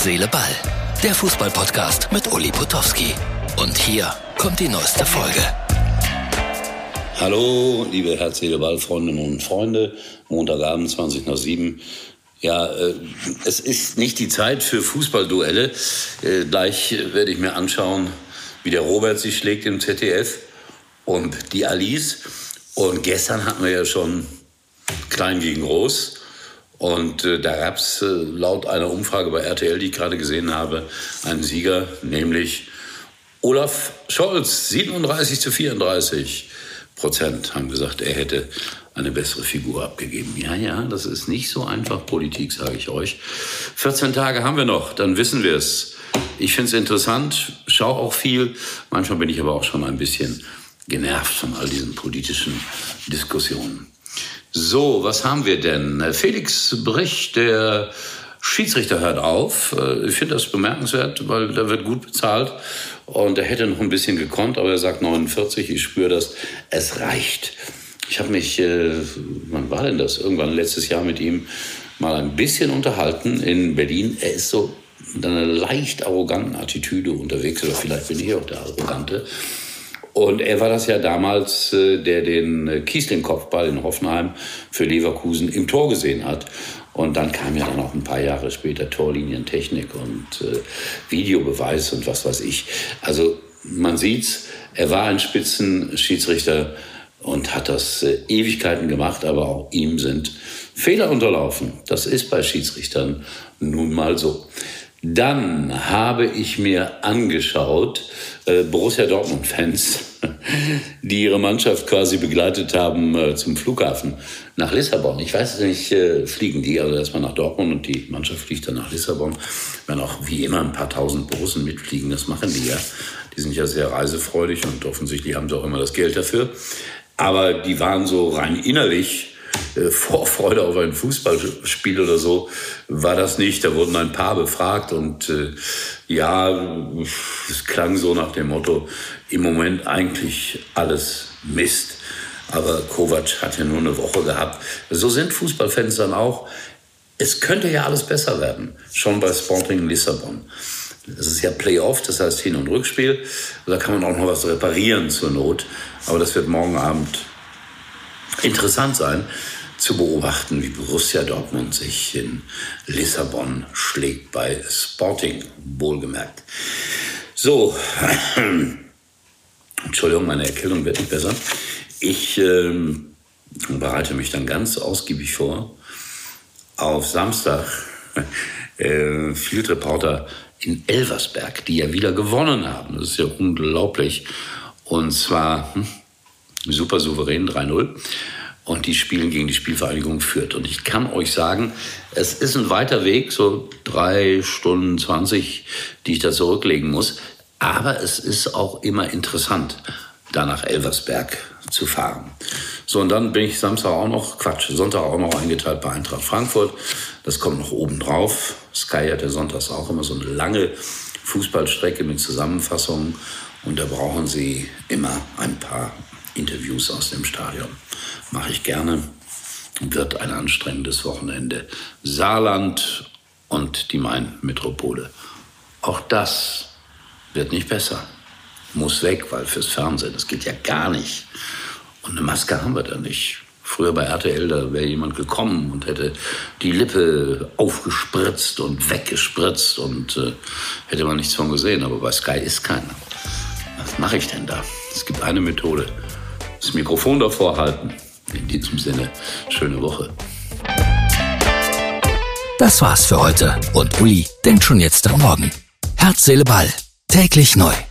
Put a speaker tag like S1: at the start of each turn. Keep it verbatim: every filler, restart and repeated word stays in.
S1: Seele, Ball. Der Fußball-Podcast mit Uli Potowski. Und hier kommt die neueste Folge.
S2: Hallo, liebe Herz, Seele, Ball, Freundinnen und Freunde. Montagabend, zwanzig nach sieben. Ja, äh, es ist nicht die Zeit für Fußballduelle. Äh, gleich werde ich mir anschauen, wie der Robert sich schlägt im Z D F und die Alice. Und gestern hatten wir ja schon Klein gegen Groß. Und äh, da gab es äh, laut einer Umfrage bei R T L, die ich gerade gesehen habe, einen Sieger, nämlich Olaf Scholz. siebenunddreißig zu vierunddreißig Prozent haben gesagt, er hätte eine bessere Figur abgegeben. Ja, ja, das ist nicht so einfach Politik, sage ich euch. vierzehn Tage haben wir noch, dann wissen wir es. Ich finde es interessant, schaue auch viel. Manchmal bin ich aber auch schon ein bisschen genervt von all diesen politischen Diskussionen. So, was haben wir denn? Felix Brych, der Schiedsrichter, hört auf. Ich finde das bemerkenswert, weil der wird gut bezahlt und er hätte noch ein bisschen gekonnt, aber er sagt neunundvierzig, ich spüre das, es reicht. Ich habe mich, äh, wann war denn das? Irgendwann letztes Jahr mit ihm mal ein bisschen unterhalten in Berlin. Er ist so mit einer leicht arroganten Attitüde unterwegs, oder vielleicht bin ich auch der Arrogante. Und er war das ja damals, äh, der den Kiesling-Kopfball in Hoffenheim für Leverkusen im Tor gesehen hat. Und dann kam ja dann auch ein paar Jahre später Torlinientechnik und äh, Videobeweis und was weiß ich. Also man sieht's, er war ein Spitzenschiedsrichter und hat das äh, Ewigkeiten gemacht, aber auch ihm sind Fehler unterlaufen. Das ist bei Schiedsrichtern nun mal so. Dann habe ich mir angeschaut, äh, Borussia Dortmund-Fans, die ihre Mannschaft quasi begleitet haben äh, zum Flughafen nach Lissabon. Ich weiß nicht, äh, fliegen die also erstmal nach Dortmund und die Mannschaft fliegt dann nach Lissabon. Werden auch wie immer ein paar tausend Borussen mitfliegen, das machen die ja. Die sind ja sehr reisefreudig und offensichtlich haben sie auch immer das Geld dafür. Aber die waren so rein innerlich, äh, Vorfreude auf ein Fußballspiel oder so, war das nicht. Da wurden ein paar befragt und äh, ja, es klang so nach dem Motto, im Moment eigentlich alles Mist. Aber Kovac hat ja nur eine Woche gehabt. So sind Fußballfans dann auch. Es könnte ja alles besser werden, schon bei Sporting Lissabon. Das ist ja Playoff, das heißt Hin- und Rückspiel. Da kann man auch noch was reparieren zur Not. Aber das wird morgen Abend interessant sein, zu beobachten, wie Borussia Dortmund sich in Lissabon schlägt bei Sporting, wohlgemerkt. So, Entschuldigung, meine Erkältung wird nicht besser. Ich ähm, bereite mich dann ganz ausgiebig vor auf Samstag. äh, Field Reporter in Elversberg, die ja wieder gewonnen haben. Das ist ja unglaublich. Und zwar hm, super souverän, drei null. Und die spielen gegen die Spielvereinigung Fürth. Und ich kann euch sagen, es ist ein weiter Weg, so drei Stunden zwanzig, die ich da zurücklegen muss. Aber es ist auch immer interessant, da nach Elversberg zu fahren. So, und dann bin ich Samstag auch noch, Quatsch, Sonntag auch noch eingeteilt bei Eintracht Frankfurt. Das kommt noch oben drauf. Sky hat ja sonntags auch immer so eine lange Fußballstrecke mit Zusammenfassungen. Und da brauchen sie immer ein paar Interviews aus dem Stadion. Mache ich gerne. Wird ein anstrengendes Wochenende. Saarland und die Main-Metropole. Auch das wird nicht besser. Muss weg, weil fürs Fernsehen, das geht ja gar nicht. Und eine Maske haben wir da nicht. Früher bei R T L, da wäre jemand gekommen und hätte die Lippe aufgespritzt und weggespritzt und äh, hätte man nichts von gesehen. Aber bei Sky ist keiner. Was mache ich denn da? Es gibt eine Methode. Das Mikrofon davor halten. In diesem Sinne, schöne Woche.
S1: Das war's für heute. Und Uli denkt schon jetzt am Morgen. Herz, Seele, Ball. Täglich neu.